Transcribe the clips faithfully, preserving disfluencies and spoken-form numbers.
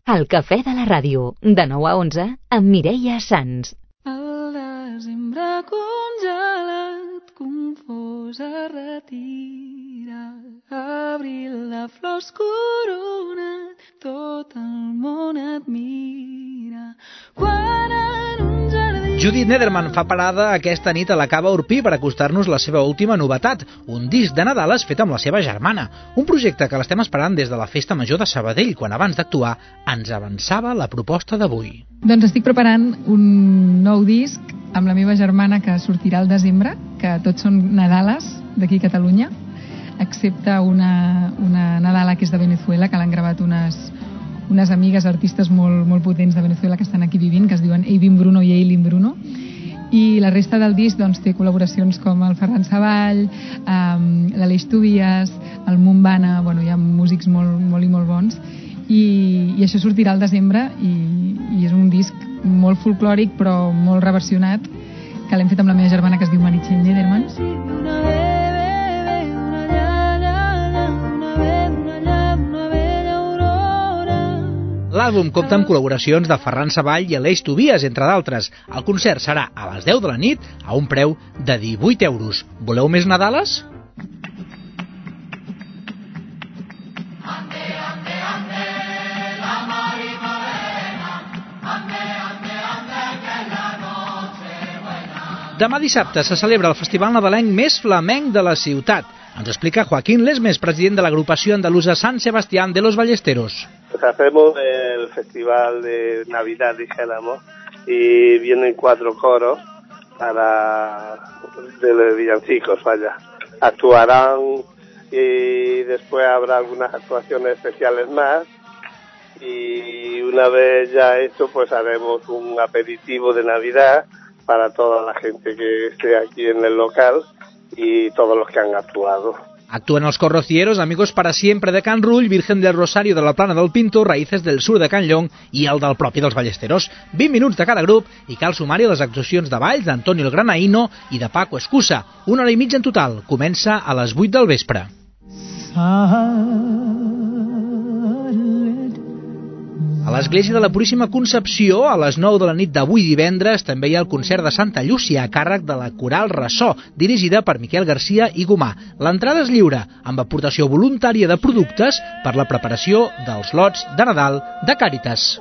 El cafè de la ràdio, de nou a onze, amb Mireia Sans. El desembre congelat, confós es retira. Abril de flors coronat, tot el món et mira. Quan en un jardí... Judith Nederman fa parada aquesta nit a la Cava Orpí per acostar-nos la seva última novetat, un disc de Nadales fet amb la seva germana. Un projecte que l'estem esperant des de la Festa Major de Sabadell, quan abans d'actuar ens avançava la proposta d'avui. Doncs estic preparant un nou disc amb la meva germana que sortirà al desembre, que tots són Nadales d'aquí a Catalunya, excepte una, una Nadala que és de Venezuela, que l'han gravat unes, unes amigues artistes molt, molt potents de Venezuela que estan aquí vivint, que es diuen Eivin Bruno i Eileen Bruno. I la resta del disc doncs, té col·laboracions com el Ferran Savall, um, l'Aleix Tobias, el Mumbana, bueno, hi ha músics molt, molt i molt bons. I, i això sortirà al desembre i, i és un disc molt folclòric però molt reversionat, que l'hem fet amb la meva germana que es diu Meritxell Nederman. L'àlbum compta amb col·laboracions de Ferran Savall i Aleix Tobias, entre d'altres. El concert serà a les deu de la nit a un preu de divuit euros. Voleu més Nadales? Demà dissabte se celebra el festival nadalenc més flamenc de la ciutat. Ens explica Joaquín Lesmes, president de l'agrupació andalusa San Sebastián de los Ballesteros. Pues hacemos el festival de Navidad, dijéramos, y vienen cuatro coros para de los villancicos, vaya. Actuarán y después habrá algunas actuaciones especiales más. Y una vez ya hecho, pues haremos un aperitivo de Navidad para toda la gente que esté aquí en el local y todos los que han actuado. Actúen els corrocieros Amigos para Siempre de Can Rull, Virgen del Rosario de la Plana del Pinto, Raíces del Sur de Can Llong i el del propi dels Ballesteros. vint minuts de cada grup i cal sumar-hi les actuacions de balls d'Antonio el Granaíno i de Paco Escusa. Una hora i mitja en total. Comença a les vuit del vespre. A l'Església de la Puríssima Concepció, a les nou de la nit d'avui divendres, també hi ha el concert de Santa Llúcia a càrrec de la Coral Ressò, dirigida per Miquel Garcia i Gomà. L'entrada és lliure, amb aportació voluntària de productes per la preparació dels lots de Nadal de Càritas.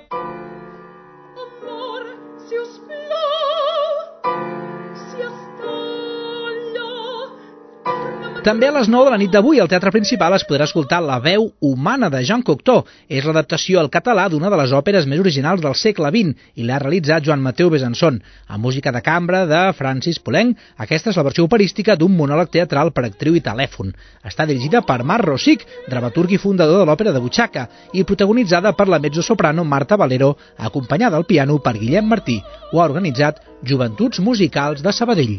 També a les nou de la nit d'avui al Teatre Principal es podrà escoltar La veu humana de Jean Cocteau. És l'adaptació al català d'una de les òperes més originals del segle vint i l'ha realitzat Joan Mateu Besançon. Amb música de cambra de Francis Poulenc, aquesta és la versió operística d'un monòleg teatral per actriu i telèfon. Està dirigida per Marc Rosic, dramaturg i fundador de l'òpera de butxaca, i protagonitzada per la mezzosoprano Marta Valero, acompanyada al piano per Guillem Martí. Ho ha organitzat Joventuts Musicals de Sabadell.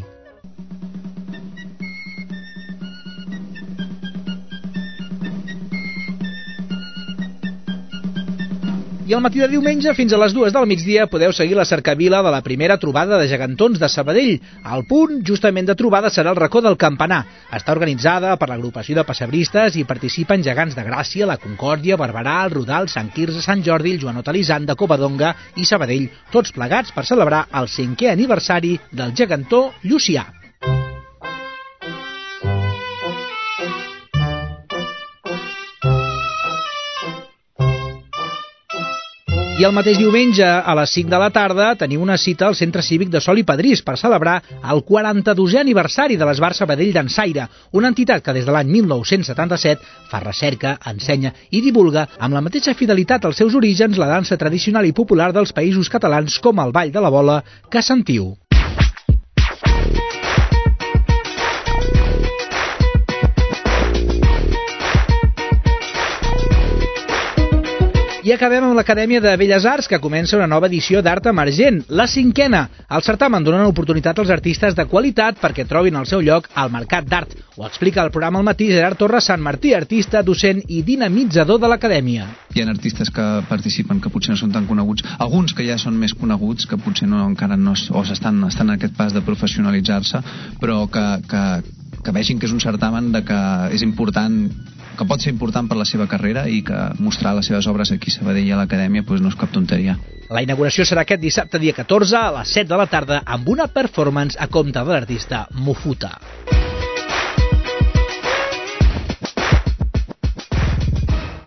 I al matí de diumenge, fins a les dues del migdia, podeu seguir la cercavila de la primera trobada de gegantons de Sabadell. El punt, justament de trobada, serà el racó del Campanar. Està organitzada per l'agrupació de pessebristes i participen gegants de Gràcia, la Concòrdia, Barberà, el Rodal, Sant Quirze, Sant Jordi, el Joanot Elisanda, Covadonga i Sabadell, tots plegats per celebrar el cinquè aniversari del gegantó Llucià. I el mateix diumenge, a les cinc de la tarda, teniu una cita al Centre Cívic de Sol i Padrís per celebrar el quaranta-dosè aniversari de l'Esbar Sabadell Dansaire, una entitat que des de l'any mil nou-cents setanta-set fa recerca, ensenya i divulga amb la mateixa fidelitat als seus orígens la dansa tradicional i popular dels països catalans com el Ball de la Bola que sentiu. I acabem amb l'Acadèmia de Belles Arts, que comença una nova edició d'Art Emergent, la cinquena. El certamen dona una oportunitat als artistes de qualitat perquè trobin el seu lloc al mercat d'art. Ho explica el programa al matí Gerard Torres Sant Martí, artista, docent i dinamitzador de l'Acadèmia. Hi ha artistes que participen que potser no són tan coneguts, alguns que ja són més coneguts, que potser no, encara no o estan, estan en aquest pas de professionalitzar-se, però que, que, que vegin que és un certamen de que és important que pot ser important per la seva carrera i que mostrar les seves obres aquí a Sabadell a l'Acadèmia pues, no és cap tonteria. La inauguració serà aquest dissabte dia catorze a les set de la tarda amb una performance a compte de l'artista Mufuta.